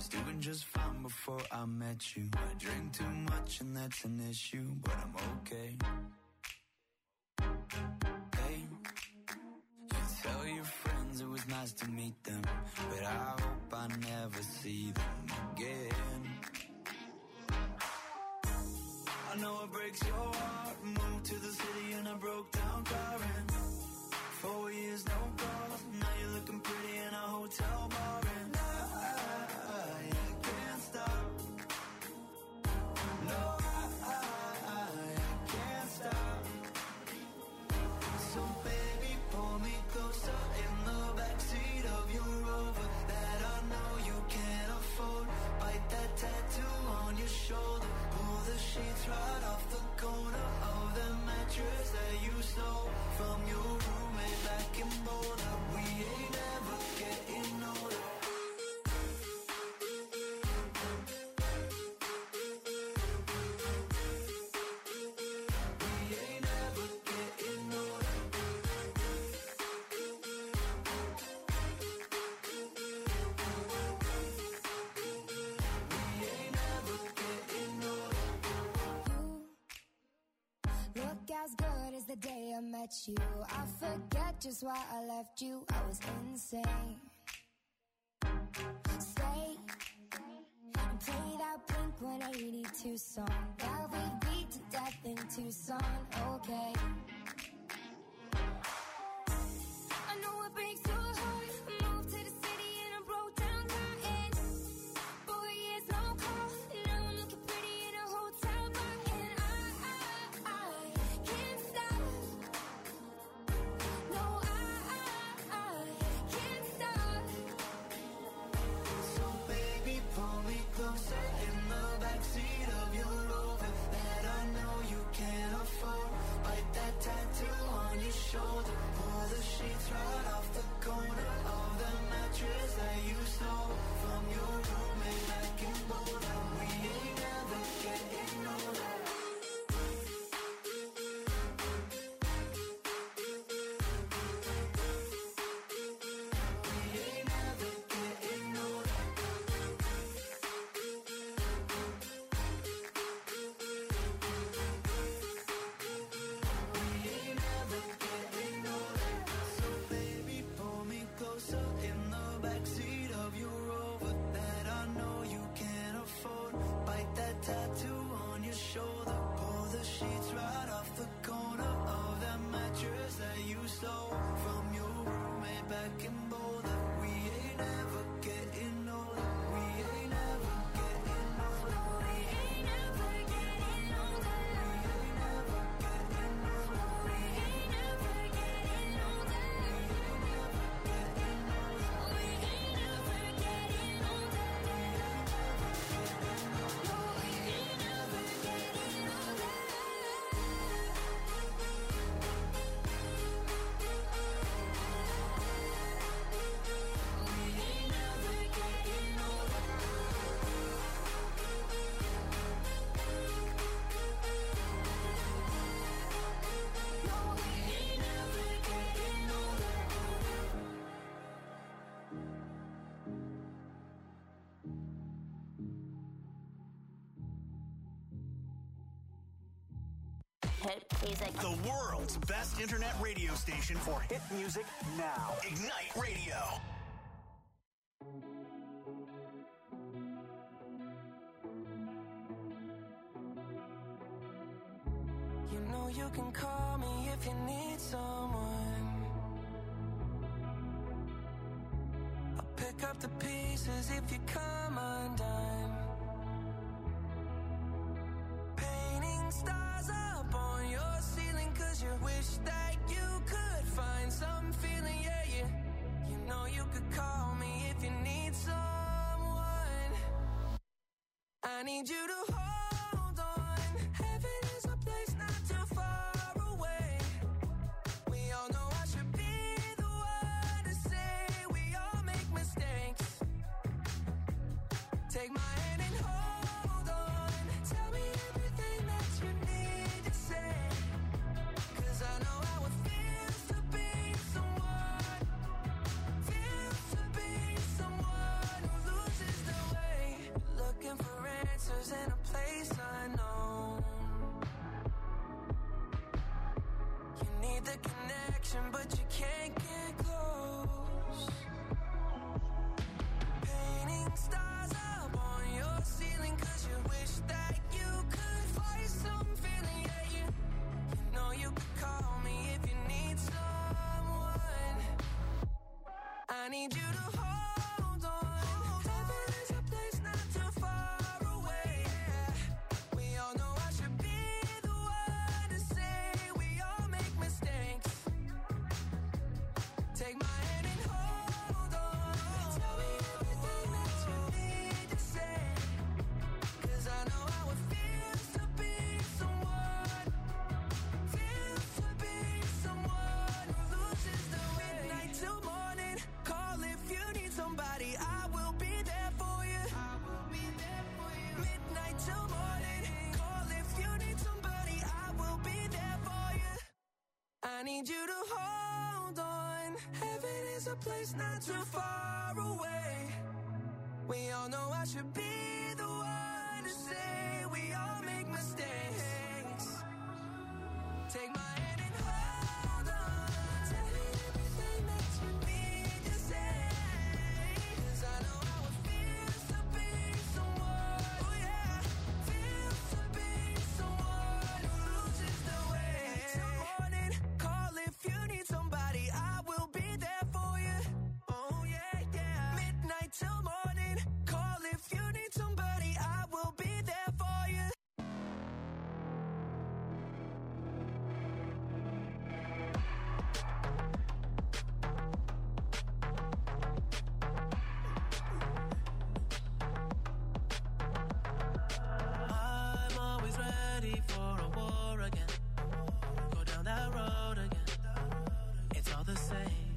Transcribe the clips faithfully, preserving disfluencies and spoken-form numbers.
doing just fine before I met you. I drink too much and that's an issue, but I'm okay. Hey, you tell your friends it was nice to meet them, but I hope I never see them again. I know it breaks your heart. Moved to the city and I broke down crying. Four years, no calls. Now you're looking pretty in a hotel bar. And I, I, I can't stop. No, I, I, I can't stop. So baby, pull me closer in the backseat of your Rover that I know you can't afford. Bite that tattoo on your shoulder. Pull the sheets right off the corner of the mattress that you stole from your roommate back in Boulder. We ain't ever getting older. We ain't ever getting older. We ain't ever getting older. You look as good as the day I met you. I forget just why I left you. I was insane. Stay and play that Blink one eighty-two song that we beat to death in Tucson. Okay. I know it breaks your heart. Moved to the city and I broke down crying. Four years, no call. Now I'm looking pretty in a hotel bar. And I, I, I can't stop. No, I, I, I can't stop. So baby, pull me closer in the backseat of your Rover that I know you can't afford. Bite that tattoo on your shoulder. Pull the sheets right off the corner of the mattress that you stole from your roommate back in Boulder. We ain't never getting older. We ain't never getting older. We ain't never getting older. So baby, pull me closer in the backseat of your Rover that I know you can't afford. Bite that tattoo on your shoulder. Pull the sheets right off the corner of that mattress that you stole from your roommate back in Boulder. We ain't never getting older. We ain't never getting older. We ain't never getting older. We ain't never getting older. We ain't never getting older. We ain't never getting older. No, we ain't never getting older. We ain't never getting older. No, we ain't never getting older. Hit music. The world's best internet radio station for hit music now. Ignite Radio. You know you can call me if you need someone. I'll pick up the pieces if you come undone. Painting stars up on your ceiling 'cause you wish that you could find some feeling, yeah, yeah. You know you could call me if you need someone. I need you to hold on. Heaven is a place not too far away. We all know I should be the one to say we all make mistakes. Take my hand and hold on. Tell me everything that you need to say. 'Cause I know how it feels to be someone. Feels to be someone who loses their way. place unknown. You need the connection, but you can't get close. Painting stars up on your ceiling, cause you wish that you could find some feeling. Yeah, you, you know you could call me if you need someone. I need you to hold on. Heaven is a place not too far away. We all know I should be the one to say we all make mistakes. Take my hand and hold on. Tell me everything that you need to say, cause I know how it feels to be someone, feels to be someone who loses the way. Midnight till morning, call if you need somebody, I will be there for you. I will be there for you. Midnight till morning, call if you need somebody, I will be there for you. I need you to hold on. Heaven is a place not too far away. We all know I should be the one to say we all make mistakes. Take my hand and hold on. Tell me everything that you need to say, cause I know how it feels to be someone, oh yeah, feels to be someone who loses the way. Till morning, call if you need somebody, I will be there for you. Oh yeah, yeah. Midnight till morning, call if you need somebody, I will be there for you. I'm always ready for a war again. Go down that road again. It's all the same.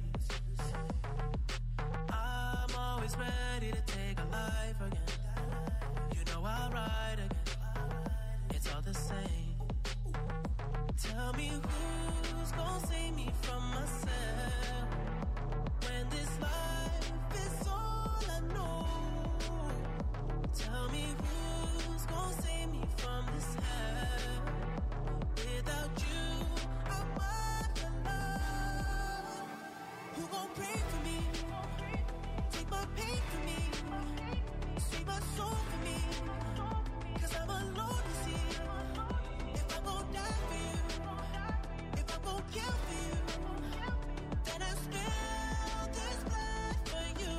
I'm always ready to take a life again. You know I'll ride again. It's all the same. Tell me who's gonna save me from myself when this life is all I know. Tell me who's gonna save me from this hell. Without you, I'm alone. Who gon' pray for me? Take my pain for me. Save my soul for me. Cause I'm alone to see. If I'm gon' die for you, if I'm gon' kill for you, then I spill this blood for you.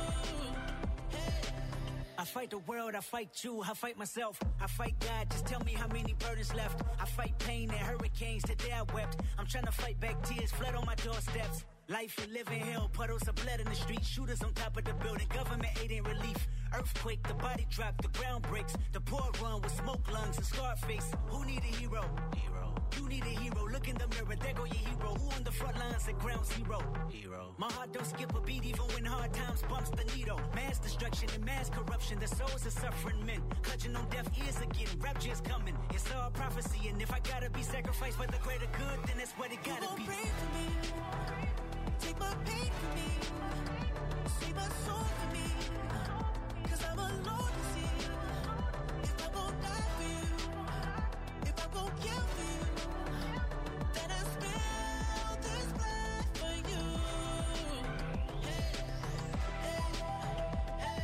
Hey. I fight the world, I fight you, I fight myself, I fight God, just tell me how many burdens left. I fight pain and hurricanes, today I wept. I'm trying to fight back tears, flood on my doorsteps. Life and living hell, puddles of blood in the street, shooters on top of the building, government aid ain't relief. Earthquake, the body drop, the ground breaks, the poor run with smoke lungs and scarred face. Who need a hero? Hero. You need a hero, look in the mirror, there go your hero. Who on the front lines at ground zero? Hero. My heart don't skip a beat even when hard times bumps the needle. Mass destruction and mass corruption, the souls of suffering men. Clutching on deaf ears again, rapture's coming. It's all prophecy, and if I gotta be sacrificed for the greater good, then that's what it gotta be. Pray for me. Take my pain for me. Save my soul for me. Cause I'm alone to see. If I'm gon' die for you, if I'm gon' kill for you, then I spill this blood for you. Hey, hey, hey.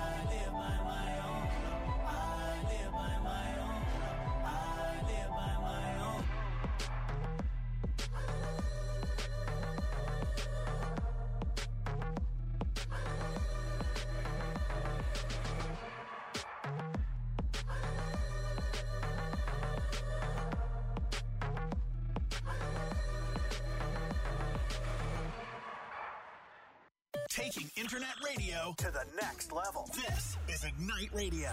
by my Taking internet radio to the next level. This is Ignite Radio.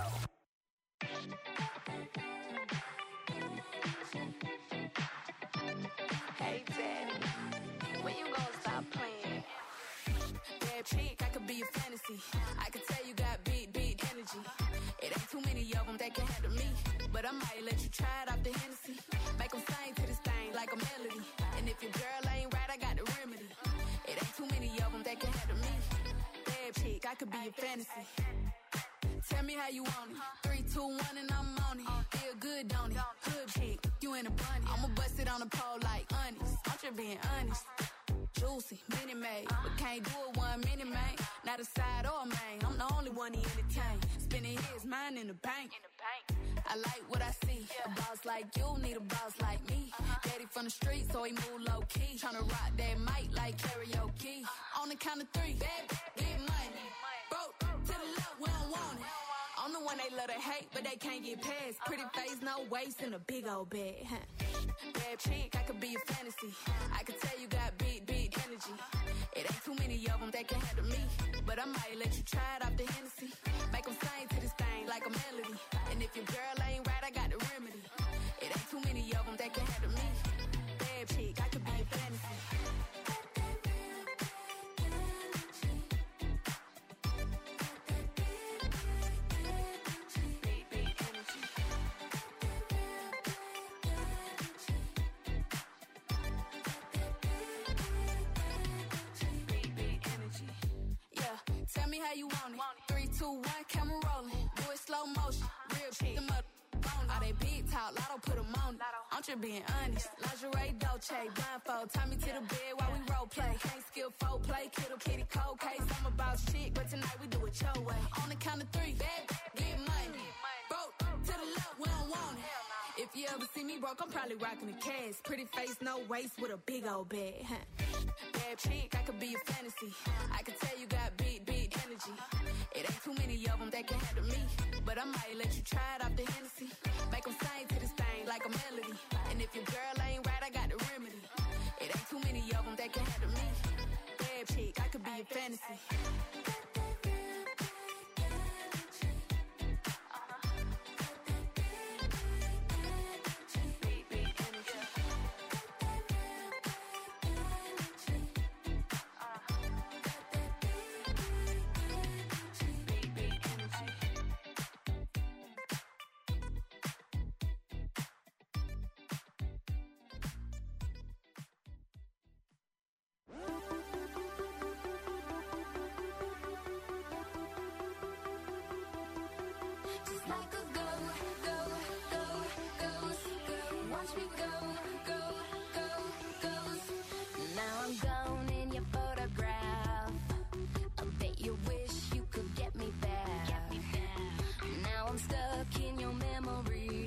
Hey, Daddy, when you gonna stop playing? Bad chick, I could be a fantasy. I could tell you got big, big energy. It ain't too many of them that can handle me. But I might let you try it off the Hennessy. Make them sing to this thing like a melody. And if your girl ain't right, I got the remedy. It ain't too many of them that can handle me. Bad chick, I could be a fantasy. Tell me how you want it. Three, two, one, and I'm on it. Feel good, don't it? Hood chick, you in a bunny. I'ma bust it on the pole like honest. I'm just being honest. Juicy, mini made, but can't do it one minute, man. Not a side or a main. I'm the only one he entertain. Spinning his mind in the bank. I like what I see. A boss like you need a boss like me. Daddy from the street, so he move low key. Tryna rock that mic like karaoke. On the count of three, bad, get money. Broke to the left, we don't want it. I'm the one they love to hate, but they can't get past. Pretty face, no waist, and a big old bag. Bad chick, I could be a fantasy. I could tell you got big, big energy. It ain't too many of them that can handle me. But I might let you try it off the Hennessy. Make them sing to this thing like a melody. And if your girl ain't right, I got the remedy. It ain't too many of them that can handle me. Bad chick, I could be a fantasy. Tell me how you want it. Three, two, one, camera rolling. Do it slow motion. Real chick. Them up on all they big talk. Lotto put them on it. I'm just being honest. Lingerie, Dolce, blindfold. Tie me to the bed while we role play. Can't skill folk play. Kiddo, kitty, cold case. I'm a boss chick, but tonight we do it your way. On the count of three, bad, get money. Broke to the left, we don't want it. If you ever see me broke, I'm probably rocking a cast. Pretty face, no waist, with a big old bag. Bad chick, I could be a fantasy. I could tell you got big, big energy. It ain't too many of them that can handle me. But I might let you try it off the Hennessy. Make them sing to this thing like a melody. And if your girl ain't right, I got the remedy. It ain't too many of them that can handle me. Bad chick, I could be a fantasy. Just like a go, go, go, goes, go. Watch me go, go, go, goes. Now I'm gone in your photograph. I bet you wish you could get me back. Now I'm stuck in your memory.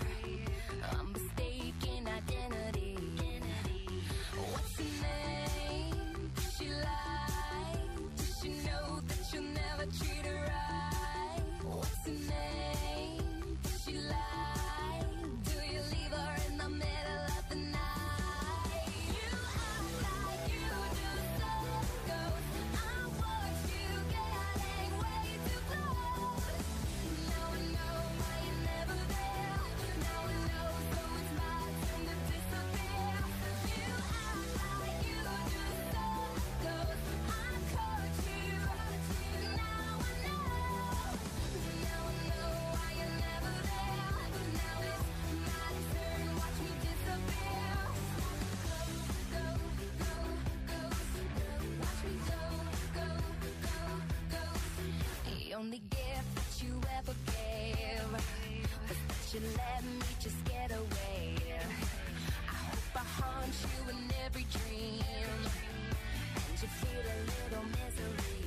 I'm mistaken identity. What's her name? Does she lie? Does she know that you'll never treat her right? What's her name? Does she lie? Do you leave her in the middle of the night? You act like you do some ghost. I watch you getting way too close. Now I know why you're never there. Now I know, so it's my turn to disappear. You act like you do some ghost. I caught you. Now I know. Now I know why you're never there. Now it's my turn. Watch me disappear. Go, go, go, go. Watch me go, go, go, go. The only gift that you ever gave was that you let me just get away. I hope I haunt you in every dream, and you feel a little misery.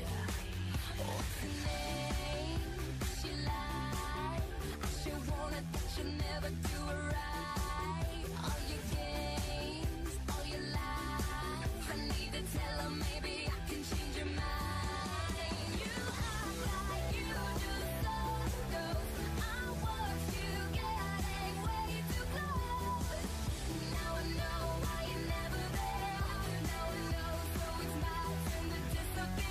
What's her name? Does she lie? I sure wanted that you never do it right. All your games, all your lies. I need to tell her maybe I can change your mind. You act like you do some ghost. I watch you getting way too close. Now I know why you're never there. Now I know, so it's my turn to disappear.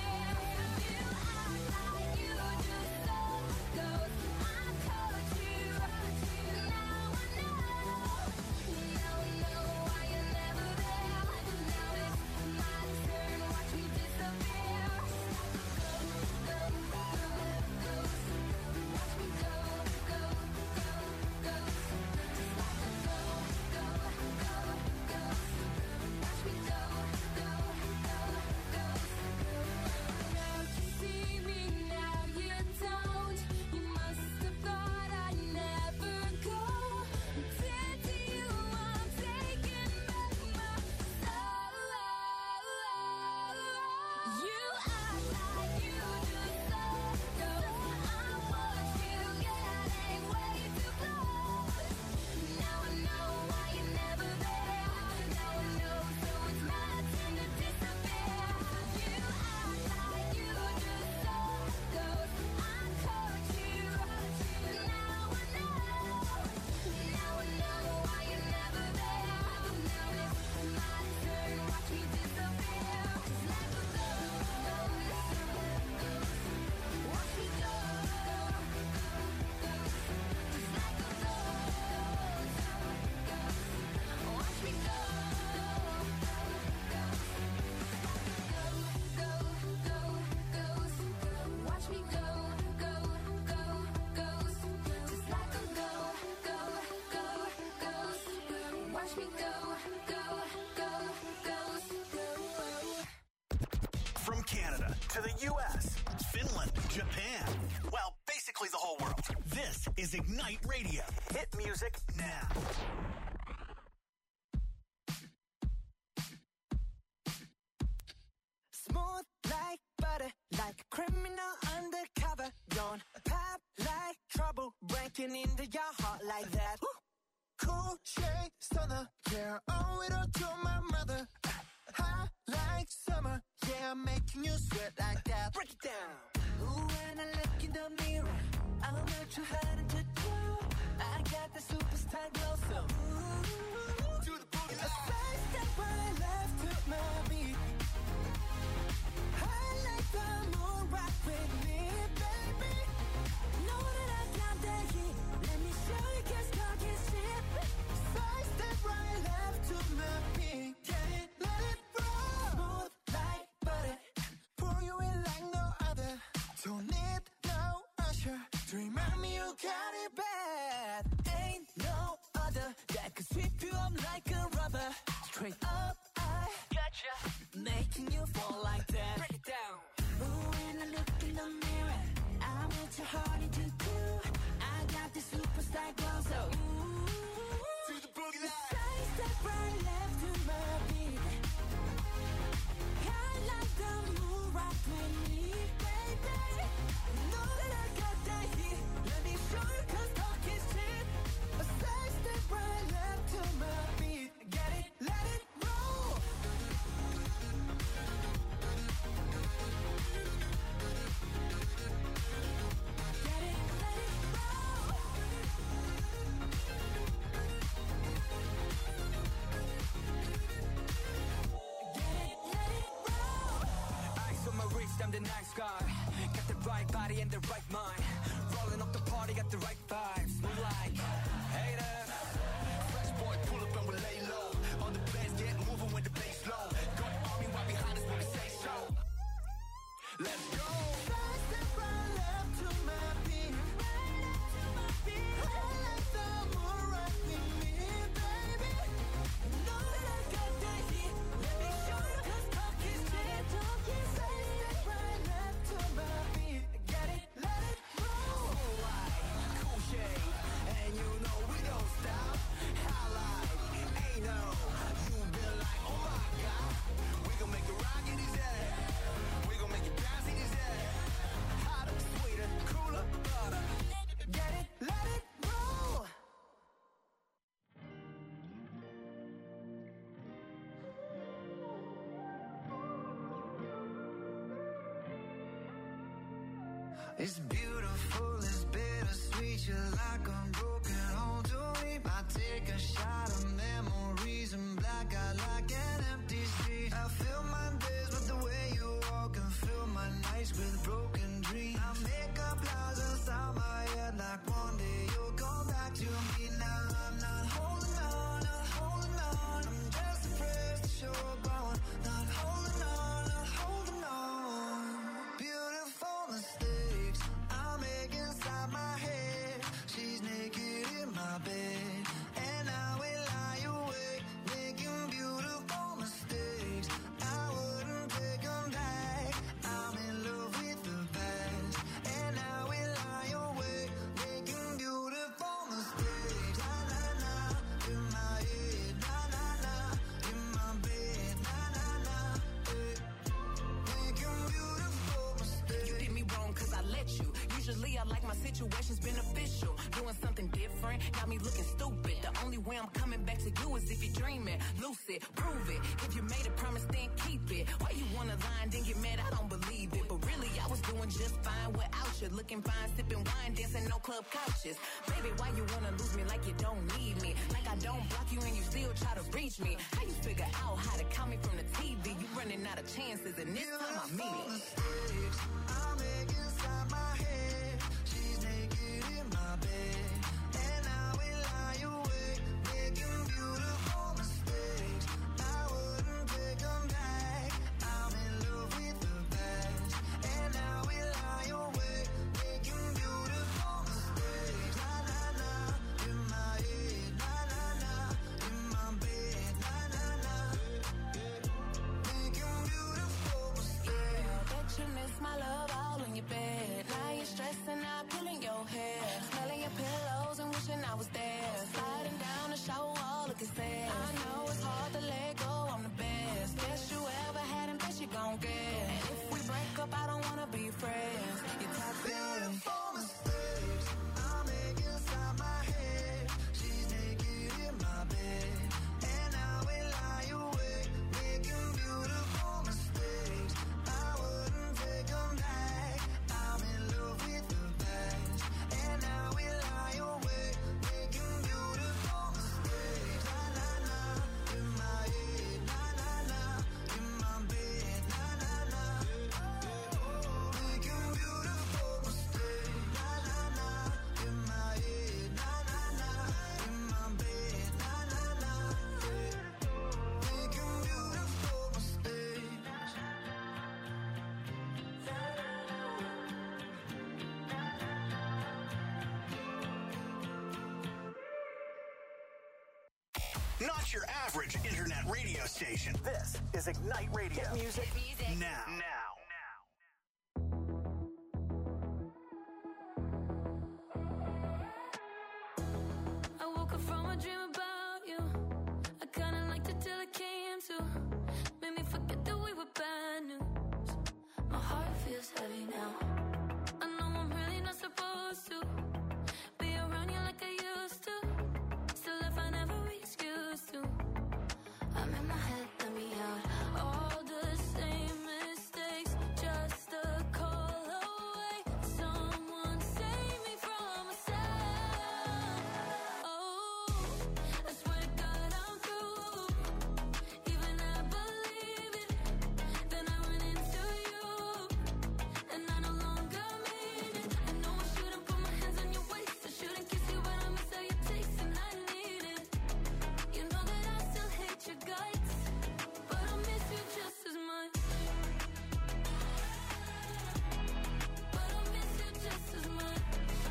U S, Finland, Japan. Well, basically the whole world. This is Ignite Radio. Hit music now. Smooth like butter, like a criminal undercover. Don't pop like trouble, breaking into your heart like that. Woo. Cool shade stunner, yeah, owe it all to my mother. Hot like summer, yeah, I'm making you sweat like that. Break it down. Ooh, when I look in the mirror, I'm not too hard to do. I got the superstar glow, so ooh, to the boogie line. A side step right left to my beat. I like the moon rock with me, baby. Know that I got that heat. Let me show you, 'cause talk is cheap. Side step right left to my beat. Get it, let it roll. Smooth like butter, pour you in like no other. Don't need no usher to remind me you got it bad. Ain't no other that could sweep you up like a rubber. Straight up, I gotcha, making you fall like that. Break it down. Ooh, when I look in the mirror, I'm what your heart to do. I got the superstar glow, so ooh, to the boogie line. Side step right left to my beat. I like the moon rock with me, baby. Know that I got that heat. Let me show you, 'cause talk is cheap. A side step right left to my beat. Get it, let it roll. Get it, let it roll. Get it, let it roll. Eyes on my wrist, I'm the nice guy. Got the right body and the right mind. Rolling up the party, got the right vibes. Move like haters. Fresh boy, pull up and we lay low. On the bass, get moving with the bass low. Got the army right behind us when we say so. Let's go. Side step right left to my beat. Right left to my beat. I like the moon rock with me, baby. Know that I got that heat. Let me show you, 'cause talk is cheap. Side step right left to my beat. Get it, let it roll. Cool light, cool shade, and you know we don't stop. Highlight, ain't no, you been like, oh my God. We gon' make it rock in his head. We gon' make it bounce in his head. Hotter, sweeter, cooler, butter. Get it, let it roll. It's beautiful, it's bittersweet. You're like a broken home to me. I take a shot of memories and black out like an empty street. I fill my days with the way you walk and fill my nights with broken dreams. I make up lies inside my head like one day you'll come back to me. Now I'm not holding on, not holding on. I'm just afraid to show up on. Not holding on, not holding on. Beautiful mistakes I make inside my head. She's naked in my bed, and I will lie awake, making beautiful mistakes. I wouldn't take them back. I'm in love with the past, and I will lie awake, making beautiful mistakes. Na na na, in my head, na na na, in my bed, na na na, eh. Making beautiful mistakes. You did me wrong 'cause I let you. Usually I like my situations beneficial. Doing something different, got me looking stupid. The only way I'm coming back to you is if you're dreaming. Lucid, prove it. If you made a promise, then keep it. Why you wanna lie and then get mad? I don't believe it. But really, I was doing just fine without you. Looking fine, sipping wine, dancing no club couches. Baby, why you wanna lose me like you don't need me? Like I don't block you and you still try to reach me. How you figure out how to call me from the T V? You running out of chances, and this time I mean it. Mistakes I make inside my head. She's naked in my bed, and I will lie awake, making beautiful mistakes. I wouldn't take them back. I'm in love with the past, and I will lie awake, making beautiful mistakes. Na na na, in my head, na na na, in my bed, na na na, making beautiful mistakes. Bet you miss my not your average internet radio station. This is Ignite Radio. Hit music, music. now. Now. I woke up from a dream about you. I kinda liked it till it came to. Made me forget that we were bad news. My heart feels heavy now. I know I'm really not supposed to be around you like I used to. Still I find every excuse to. I'm in my head, let me out. All the same mistakes, just a call away. Someone save me from myself. Oh, I swear to God I'm through. Even I believe it. Then I run into you, and I no longer mean it. I know I shouldn't put my hands on your waist. I shouldn't kiss you, but I miss how you taste, and I need it. You know that I still hate your guts, but I miss you just as much. But I miss you just as much.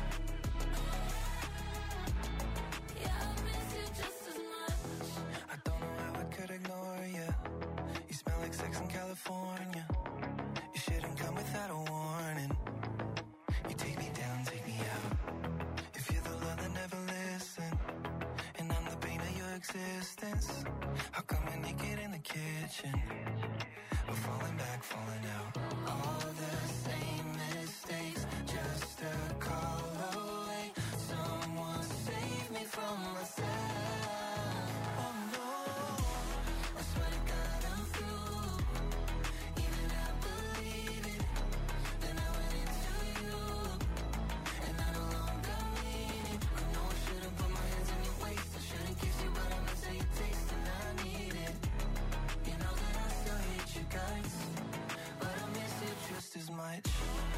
Yeah, I miss you just as much. I don't know how I could ignore you. You smell like sex in California. You shouldn't come without a warning. You take me down, take me out. If you're the love that never listened, and I'm the pain of your existence, how come we're naked in the kitchen? We're falling back, falling out. All the same mistakes, just a call away. Someone save me from myself. Oh no, I swear to God I'm through. Even I believe it. Then I went into you, and I no longer mean it. I know I shouldn't put my hands on your waist. I shouldn't kiss you, but I miss how you taste, and I need it. You know that I still hate you guys, but I miss you just as much.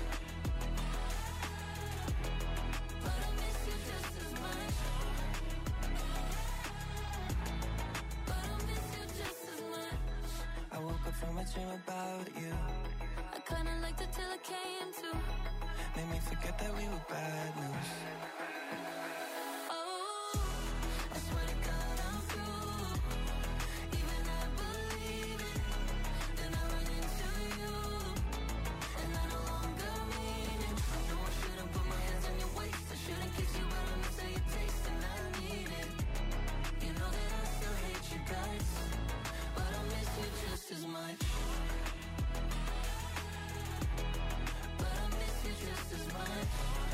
But I miss you just as much. But I miss you just as much. I woke up from a dream about you. I kinda liked it till it came to. Made me forget that we were bad news. Oh, I swear to God I'm through. Even I believe it. Then I run into you, and I no longer mean it. I know I shouldn't put my hands on your waist. I shouldn't kiss you, but I miss how you taste, and I need it. You know that I still hate you guys, but I miss you just as much. But I miss you just as much.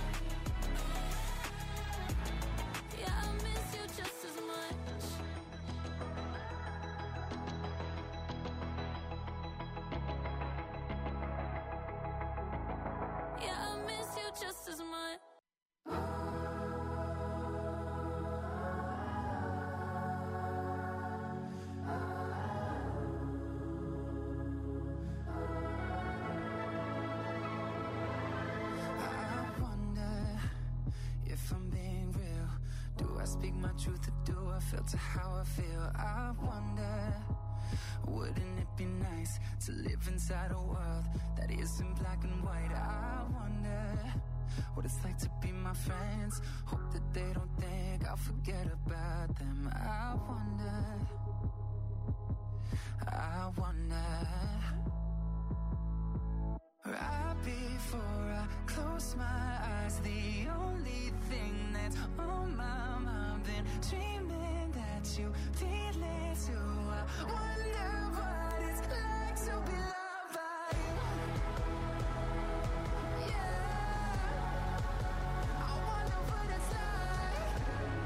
Yeah, I miss you just as much. Yeah, I miss you just as much. I wonder if I'm being real. Do I speak my truth or do I filter how I feel? I wonder, wouldn't it be nice to live inside a world that isn't black and white? I wonder what it's like to be my friends. Hope that they don't think I'll forget about them. I wonder, I wonder. Right before I close my eyes, the only thing that's on my mind, been dreaming that you feel it too. I wonder what it's like to be loved by you. Yeah, I wonder what it's like.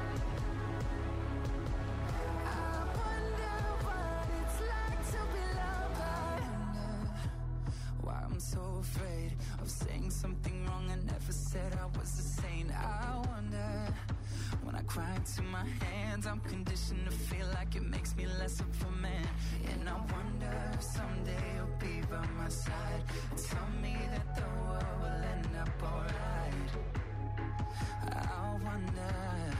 I wonder what it's like to be loved by you. Why I'm so afraid of saying something wrong. I never said I was a saint. I wonder, when I cry into my hands, I'm conditioned to feel like it makes me less of a man. And I wonder if someday you'll be by my side and tell me that the world will end up alright. I wonder,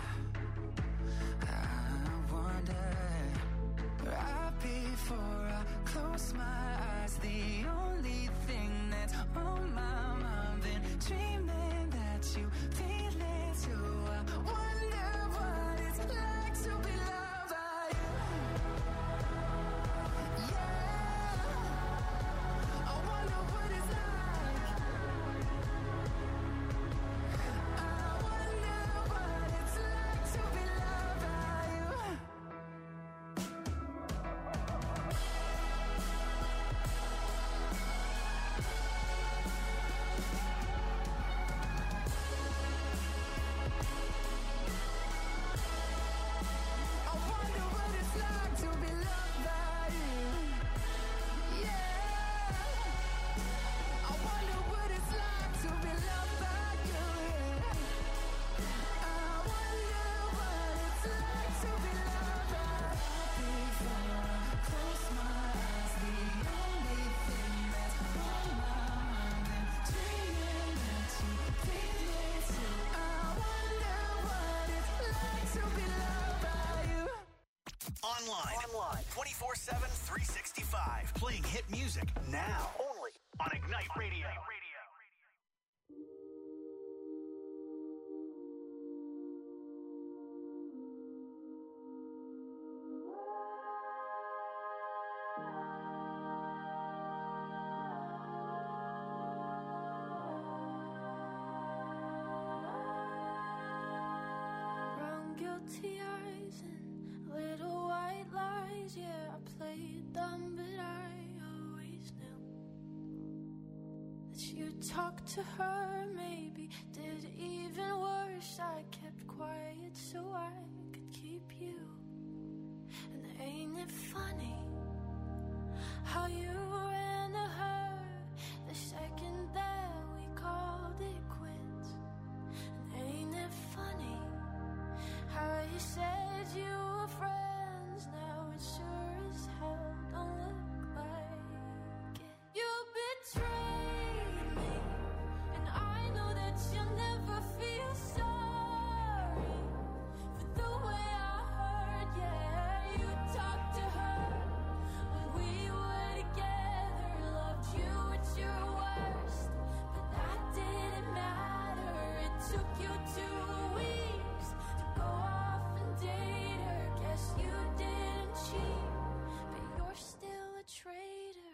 I wonder. Right before I close my eyes, the only thing that's on my mind, been dreaming that you feel it too. I wonder what it's like to be loved by you. twenty-four seven, three sixty-five. Playing hit music now. Only on Ignite Radio. Brown guilty eyes and little white lies. Yeah, I played them, but I always knew that you talked to her. Maybe did even worse. I kept quiet so I could keep you. And ain't it funny how you ran to her the second that we called it quits? And ain't it funny how you said you were friends? Now it sure as hell don't look like it. You betrayed me, and I know that you'll never feel sorry for the way I heard. Yeah, you talked to her when we were together, loved you at your worst, but that didn't matter. It took you two weeks to go off and date her. Guess you didn't cheat, but you're still a traitor.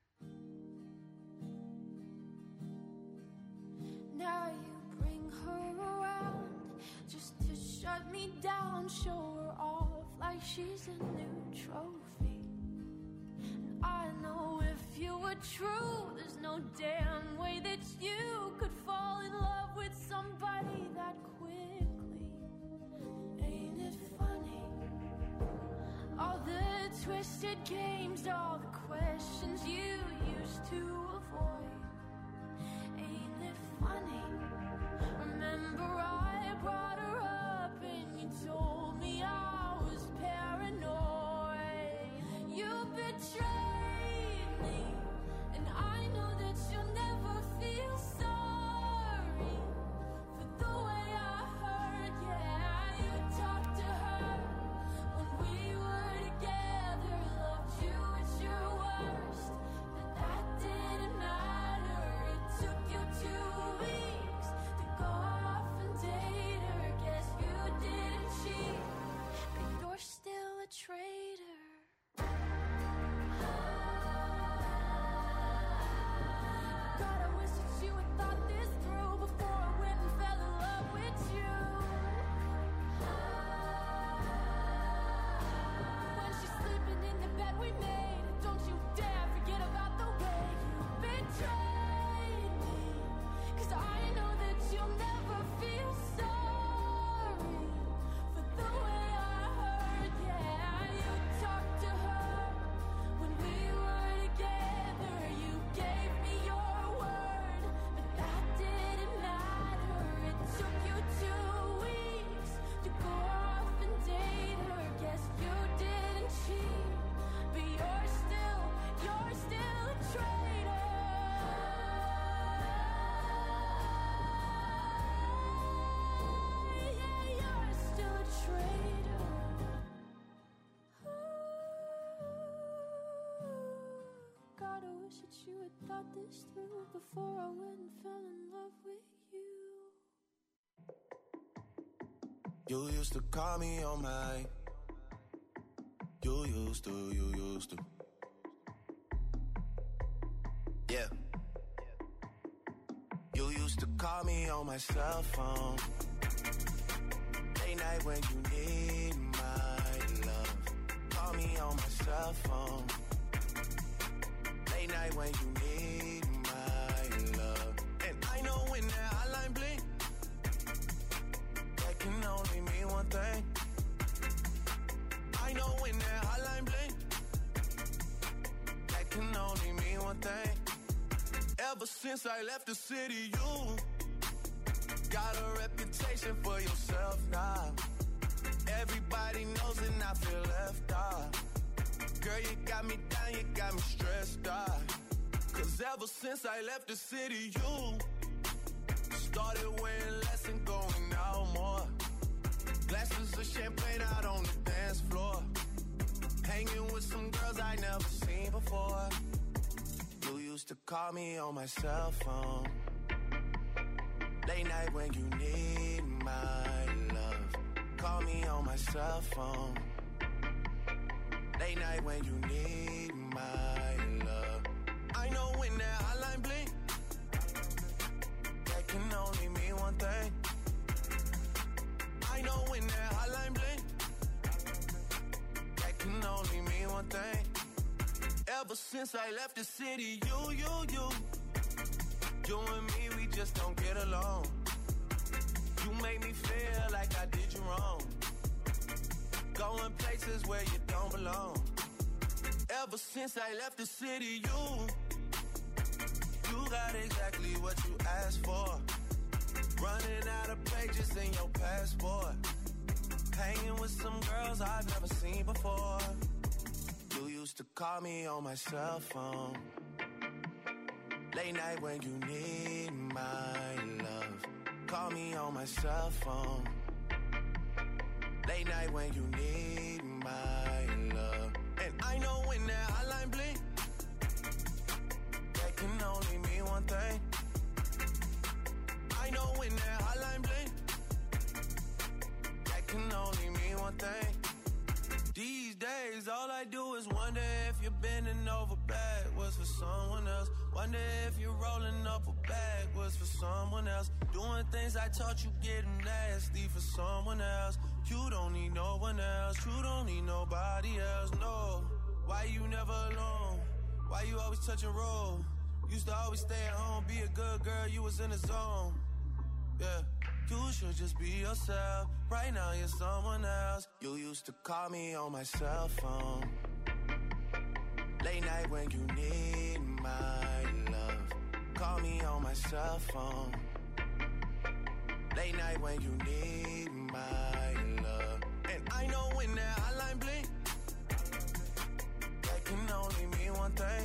Now you bring her around just to shut me down, show her off like she's a new trophy. And I know if you were true, there's no damn way that you could fall in love with somebody that quickly. Ain't it funny? All the twisted games, all the questions you used to avoid. Ain't it funny? Remember I brought her up and you told me I was paranoid. You betrayed me, and I know that you'll never feel sorry for the way I heard. Yeah, you talked to her when we were together, loved you at your worst, but that didn't matter. It took you two weeks to go off and date her. Guess you didn't cheat, but you're still a traitor. God, I wish that you had thought this through before I went and fell in love with you. When she's sleeping in the bed we made, don't you dare forget about the way you betrayed me. 'Cause I know that you'll never feel sorry for the way I heard. Yeah, you talked to her when we were together. You gave me your word, but that didn't matter. It took you two weeks to go off and date her. Guess you didn't cheat, but you're still, you're still a traitor. Yeah, you're still a traitor. God, I wish that you had thought this through before I went and fell in love with you. You used to call me on my. You used to, you used to. Yeah. You used to call me on my cell phone. Late night when you need my love. Call me on my cell phone. Late night when you need my love. And I know when that hotline blink, that can only mean one thing. I know when that hotline blink, that can only mean one thing. Ever since I left the city, you got a reputation for yourself now. Everybody knows and I feel left out. Girl, you got me down, you got me stressed out. Cause ever since I left the city, you started wearing less and going out more. Glasses of champagne out on the dance floor. hanging with some girls I never seen before. You used to call me on my cell phone. Late night when you need my love. Call me on my cell phone. Late night when you need my love. I know when that hotline blink, that can only mean one thing. I know when that hotline blink, that can only mean one thing. Ever since I left the city, you, you, you, you and me, we just don't get along. You make me feel like I did you wrong. Going places where you don't belong. Ever since I left the city, you, you got exactly what you asked for. Running out of pages in your passport. Hanging with some girls I've never seen before. You used to call me on my cell phone. Late night when you need my love. Call me on my cell phone. Late night when you need my love. And I know when that hotline blink, that can only mean one thing. I know when that hotline blink, that can only mean one thing. These days, all I do is wonder if you're bending over backwards for someone else. Wonder if you're rolling up a backwards for someone else. Doing things I taught you getting nasty for someone else. You don't need no one else. You don't need nobody else, no. Why you never alone? Why you always touch and roll? Used to always stay at home, be a good girl, you was in the zone. Yeah, you should just be yourself. Right now you're someone else. You used to call me on my cell phone. Late night when you need my love. Call me on my cell phone. Late night when you need my love. And I know when that hotline blink, that can only mean one thing.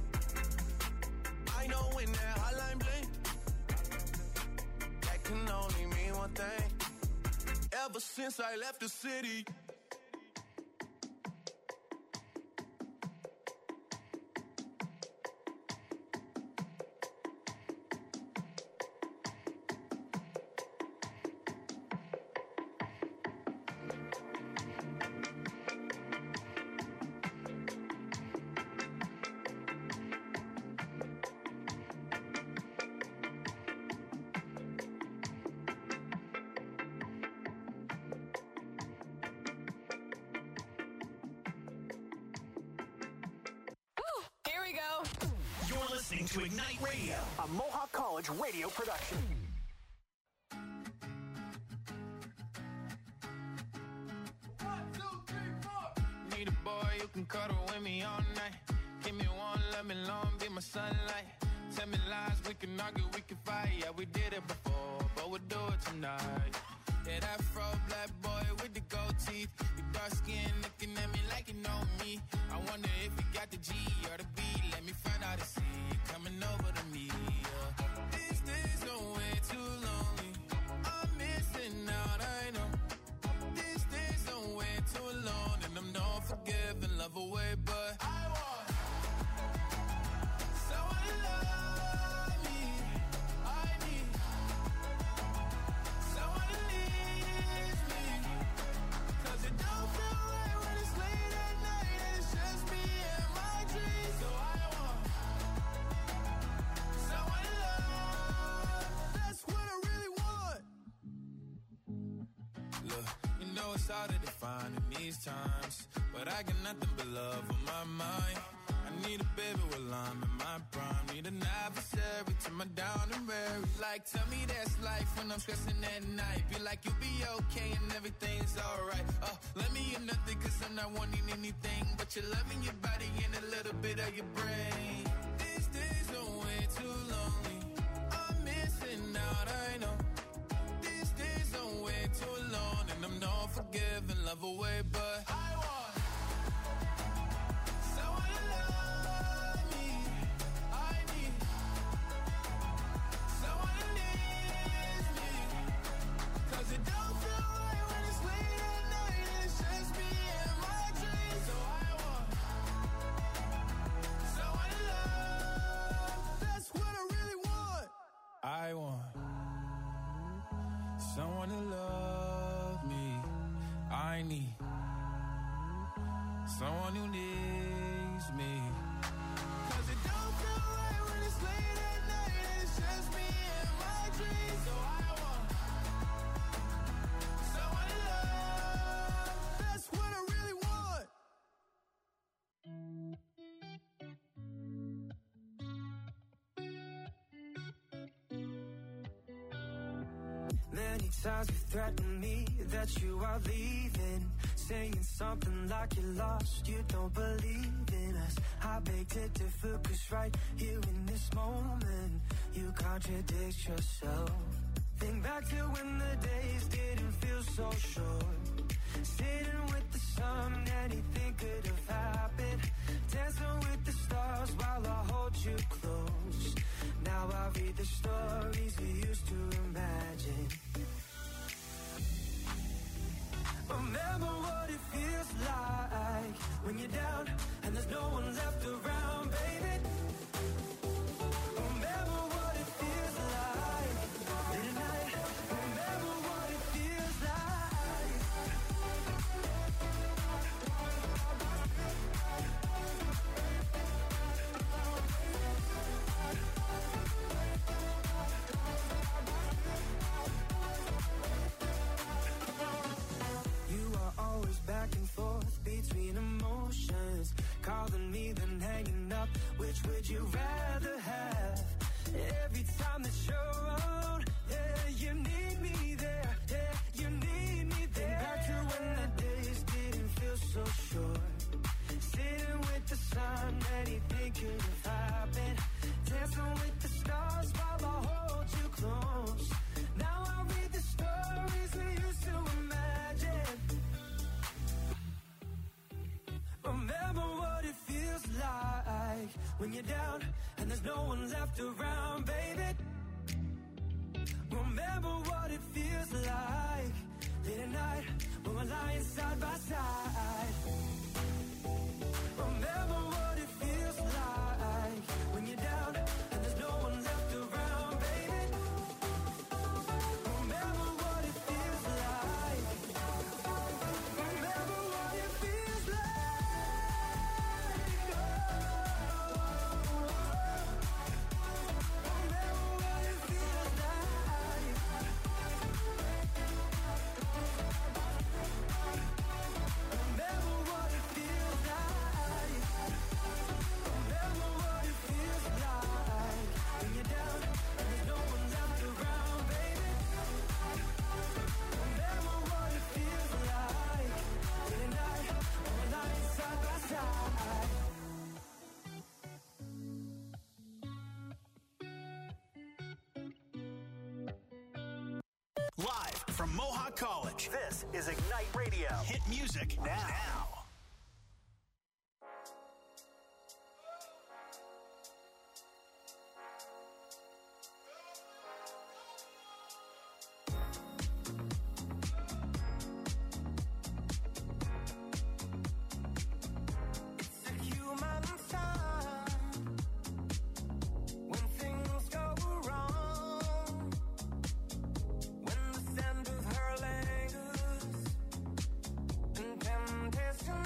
I know when that hotline blink, that can only mean one thing. Ever since I left the city. To Ignite Radio, a Mohawk College radio production. One, two, three, four. Need a boy you can cuddle with me all night. Give me one, let me long, be my sunlight. Tell me lies, we can argue, we can fight. Yeah, we did it before, but we'll do it tonight. Yeah, that fro black boy with the gold teeth. You dark skin looking at me like you know me. I wonder if you got the G or the B. Let me find out and see you coming over to me. Yeah. These days are way too lonely. I'm missing out, I know. These days are way too alone. And I'm not forgiving, love away, but I want someone to love me. I need someone to leave me. Cause it don't feel right when it's late at night and it's just me and my dreams. So I want someone to love. That's what I really want. Look, you know it's hard to define in these times, but I got nothing but love on my mind. I need a baby while I'm in my prime. Need an adversary to my down and weary. Like, tell me that's life when I'm stressing at night. Be like, you'll be okay and everything's alright. Oh, let me in nothing cause I'm not wanting anything but you're loving your body and a little bit of your brain. These days are way too lonely. I'm missing out, I know. These days are way too alone. And I'm not forgiving, love away, but I want someone to love me. I need someone to leave me. Cause it don't feel right when it's late at night and it's just me and my dreams. So I want someone to love me. I need someone who needs me. Cause it don't feel right when it's late at night and it's just me and my dreams. So I want someone to love. That's what I really want. Many times you threaten me that you are leaving, saying something like you're lost, you don't believe in us. I beg to differ, cause right here in this moment, you contradict yourself. Think back to when the days didn't feel so short, sitting with the sun, anything could have happened, dancing with the stars while I hold you close. Now I read the stories we used to imagine. Remember what it feels like when you're down and there's no one left around, baby. Remember what it feels like in the night. Remember what it feels like. You are always back and forth between emotions, calling me then hanging up. Which would you rather have? Every time that you're around, yeah, you need me there, yeah, you need me there. Back to when the days didn't feel so short, sitting with the sun, anything could have happened, dancing with the stars while I hold you close. Now I read the stories we used to imagine. Remember what it feels like when you're down and there's no one left around, baby. Remember what it feels like late at night when we're lying side by side. Remember what it feels like when you're down and there's no one left around, baby. Remember what it feels like. Remember what it feels like. Remember what it feels like. Remember what it feels like. Remember what it feels like when you're down and there's no one left around, baby. Remember what it feels like in the night when we're lying side by side. Live from Mohawk College, this is Ignite Radio. Hit music now. It's a human sign when things go wrong, when the scent of her lingers and temptation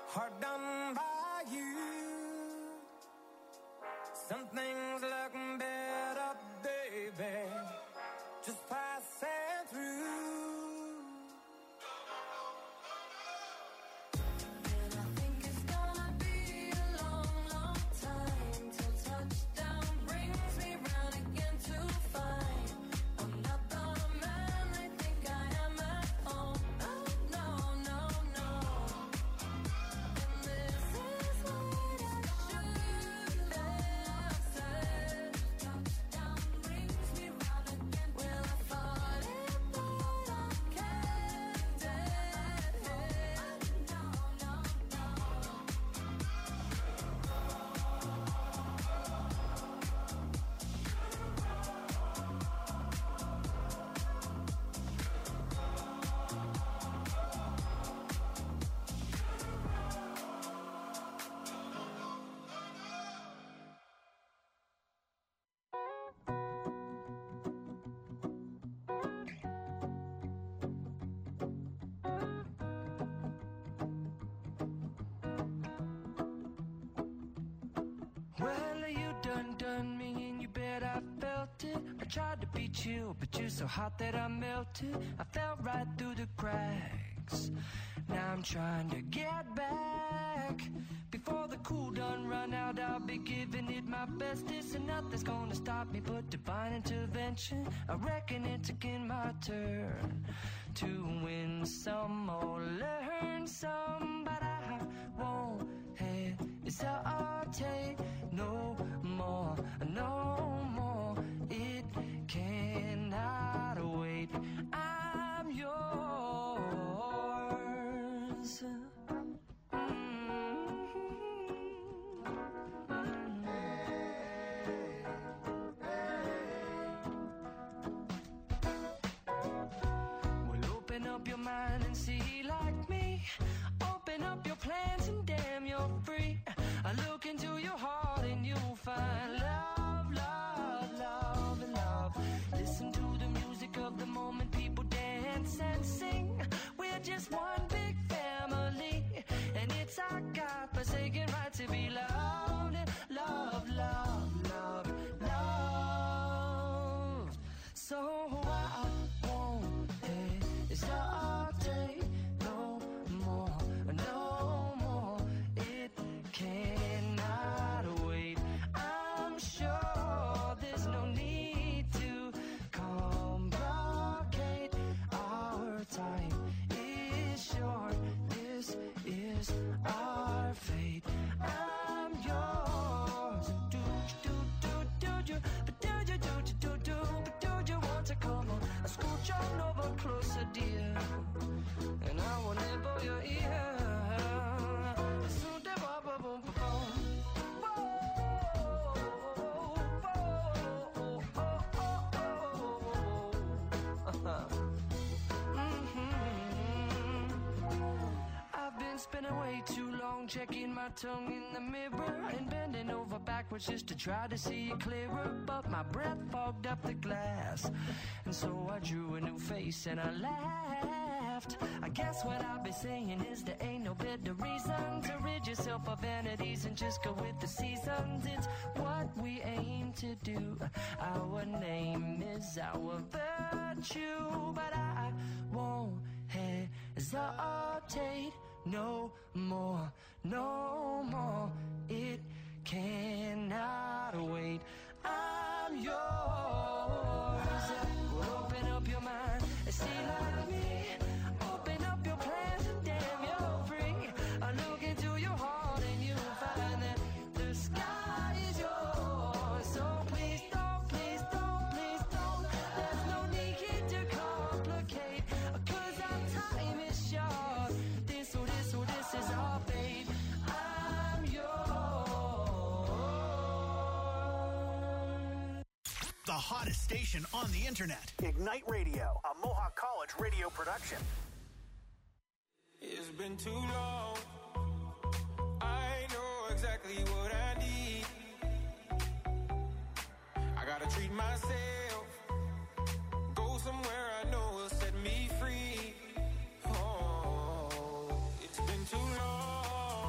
hard done by you. Some things look better, baby, just passing through. And I think it's gonna be a long, long time till touchdown brings me round again to find I'm not the man they think I am at home. No, no, no, no. And this is what I should have said. Touchdown brings me round again. Well, I thought it, but I can't dead head. No, no, no. Well, you done done me and you bet I felt it. I tried to be chill, but you're so hot that I melted. I fell right through the cracks. Now I'm trying to get back. Before the cool done run out, I'll be giving it my bestest. And nothing's gonna stop me but divine intervention. I reckon it's again my turn to win some or learn some. But I won't hesitate no more, no more. It cannot wait. I'm yours. Well, open up your mind and see like me. Open up your plans and damn, you're free. I look into your heart and you'll find love, love, love, and love. Listen to the music of the moment, people dance and sing. We're just one big family, and it's our God-forsaken right to be loved. Love, love, love, love. So I won't hesitate no more, no more. It cannot wait. I'm sure there's no need to complicate. Our time is short. This is our fate. I'm yours. Do do do do do, but do you do do do do, but do you want to come on? I scooch on over closer, dear, and I will nibble your ear. Soon to ba ba boom ba boom. Whoa, whoa, oh, oh, oh, oh. Mhm. I've been spending way too long checking my tongue in the mirror and bending over backwards just to try to see it clearer. But my breath fogged up the glass, and so I drew a new face and I laughed. I guess what I'll be saying is there ain't no better reason to rid yourself of vanities and just go with the seasons. It's what we aim to do. Our name is our virtue, but I won't hesitate no more, no more. It cannot wait. I'm yours. Well, open up your mind and see like me. Open up your plans and damn, you're free. I look into your heart and you'll find that the sky is yours. So please don't, please don't, please don't. There's no need to complicate, 'cause our time is short. This or this or this is our fate. I'm yours. The hottest station on the internet. Ignite Radio, a Mohawk College radio production. It's been too long. I know exactly what I need. I gotta treat myself. Go somewhere I know will set me free. Oh, it's been too long.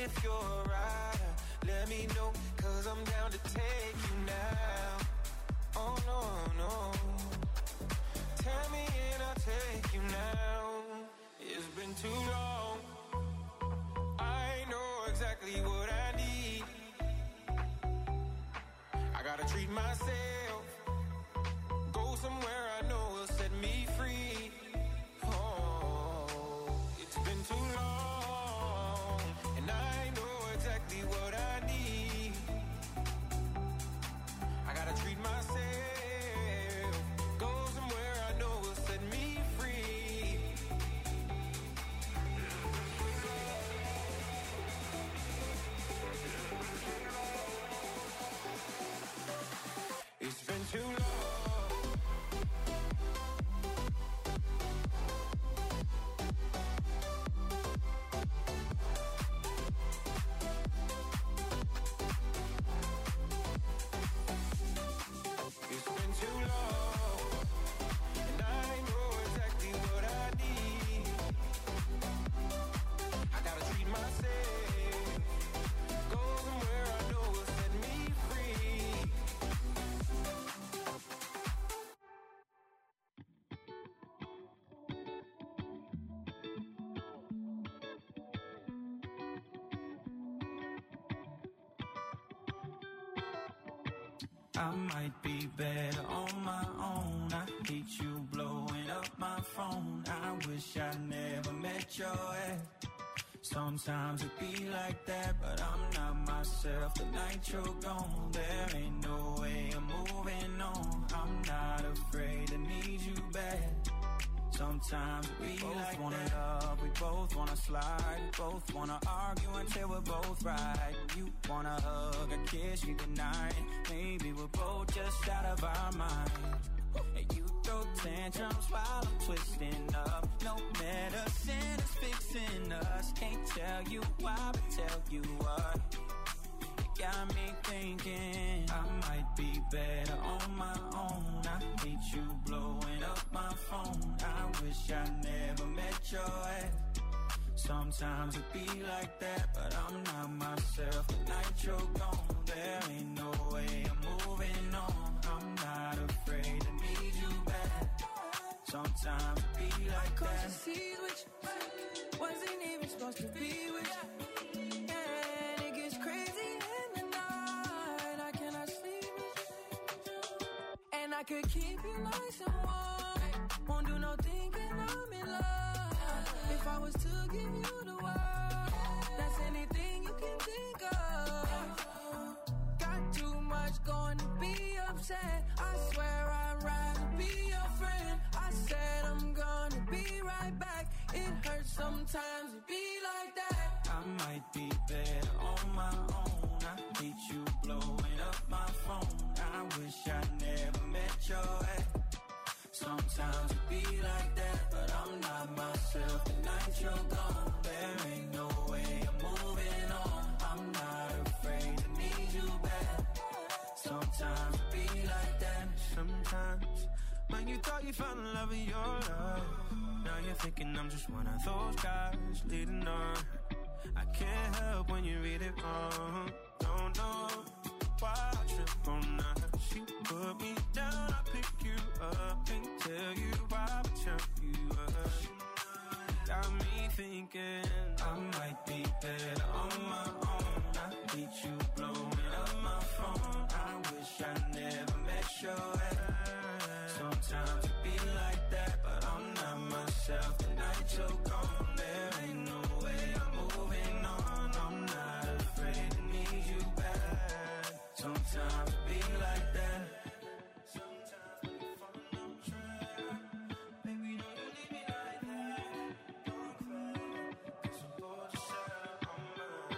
if you're a rider, let me know, cause I'm down to take you now. Oh no, no. Tell me and I'll take you now. It's been too long. I know exactly what I need. I gotta treat myself. Go somewhere I know will set me free. Oh, it's been too long. And I know exactly what I need. I gotta treat myself. Go somewhere I know will set me free. It's been too long. It's been too long, and I know exactly what I need. I gotta treat myself. Go somewhere I know will set me free. I might be better on my own. I hate you blowing up my phone. I wish I never met your ex. Sometimes it be like that, but I'm not myself. The night you're gone, there ain't no way I'm moving on. I'm not afraid to need you back. Sometimes we both like wanna that. Love, we both wanna slide, we both wanna argue until we're both right. You wanna hug or kiss me goodnight. Maybe we're both just out of our mind. And you throw tantrums while I'm twisting up. No medicine is fixing us. Can't tell you why, but tell you what. It got me thinking I might be better on my own. I hate you blowing up my phone. I wish I never met your ex. Sometimes it be like that, but I'm not myself. The night you're gone, there ain't no way I'm moving on. I'm not afraid to need you back. Sometimes it be like Cause that. you see which wasn't even supposed to be with you. And it gets crazy in the night. I cannot sleep with you. And I could keep you nice and warm. Won't do no thinking I'm in love. If I was to give you the world, that's anything you can think of. Got too much going to be upset. I swear I'd rather be your friend. I said I'm gonna be right back. It hurts sometimes to be like that. I might be better on my own. I hate you blowing up my phone. I wish I never met your ex. Sometimes it be like that, but I'm not myself. The night you're gone, there ain't no way I'm moving on. I'm not afraid to need you back. Sometimes it be like that. Sometimes when you thought you found love in your life, now you're thinking I'm just one of those guys leading on. I can't help when you read it wrong. Don't know why I trip on that. She put me down, I pick you up. Can't tell you why, but tell you up. Got me thinking I might be better on my own. I hate you blowing up my phone. I wish I never met your ex. Sometimes it be like that, but I'm not myself. The night you're gone, there ain't no way I'm moving on. I'm not afraid to need you back. Sometimes it be like that. Sometimes when you fall on track, baby, don't you leave me like that. Don't cry, 'cause I'm bored to share on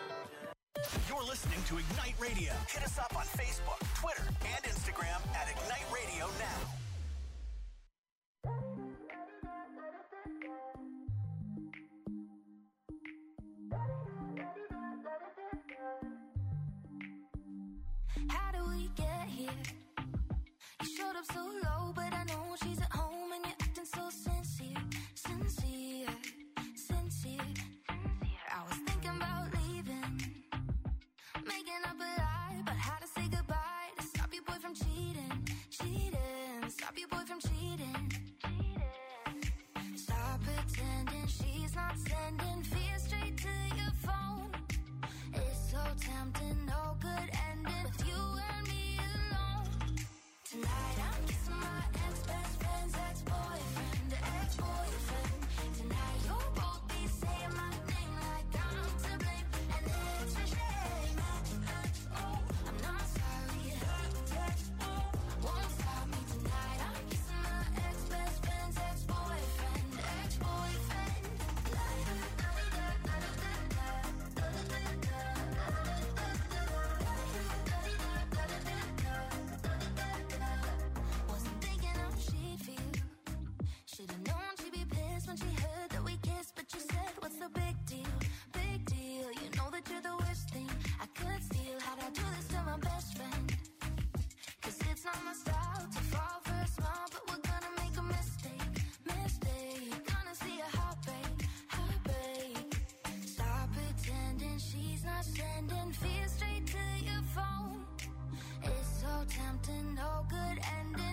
my. You're listening to Ignite Radio. Hit us up on Facebook, Twitter, and Instagram at Ignite Radio Now. How do we get here? You showed up so low, but I know she's at home and you're acting so sincere, sincere, sincere. I was thinking about leaving, all good endings.